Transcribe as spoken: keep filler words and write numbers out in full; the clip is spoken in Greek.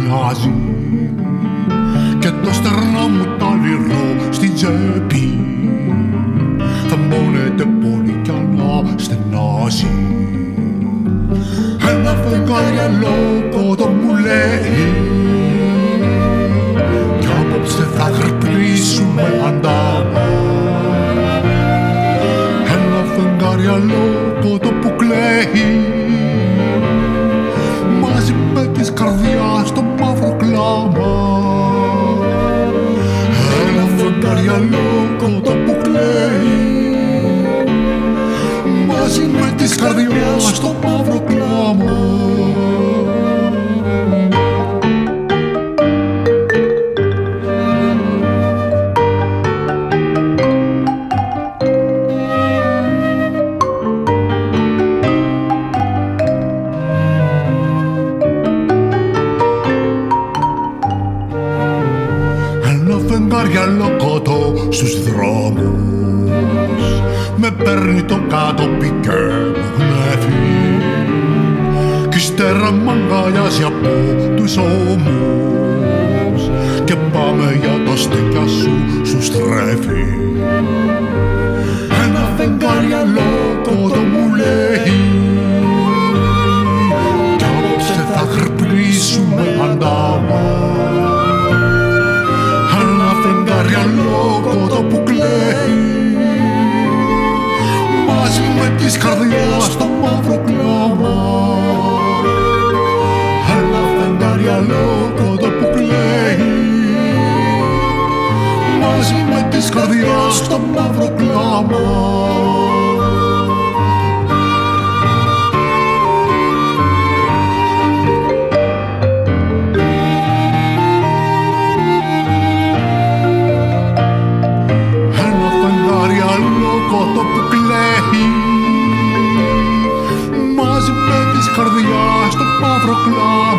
μοιάζει και το στερνό μου το λιρό στην τσέπη θα μπώνεται πολύ κι να στενάζει. Ένα φεγγάρι αλόκοτο μου λέει κι απόψε θα γρυπνήσουμε αντάμα. Ένα φεγγάρι αλόκοτο που κλαίει μαζί με της καρδιάς στο μαύρο κλάμα. Ένα φεγγάρι αλόκοτο που κλαίει μαζί με της καρδιάς στο μαύρο κλάμα. Φεγγάρι αλόκοτο στους δρόμους με παίρνει το κάτωπι και μου γνέφει κι ύστερα μ' αγκαλιάζει από τους ώμους και πάμε για το στέκια σου σου στρέφει. Ένα φεγγάρι αλόκοτο μου λέει κι απόψε θα γρυπνήσουμε αντάμα. Φεγγάρι αλόκοτο που κλαίει μαζί με της καρδιάς στο μαύρο κλάμα. Ένα φεγγάρι αλόκοτο που κλαίει μαζί με της καρδιάς στο μαύρο κλάμα. Το που κλαίει μαζί με της καρδιάς στο μαύρο κλάμα.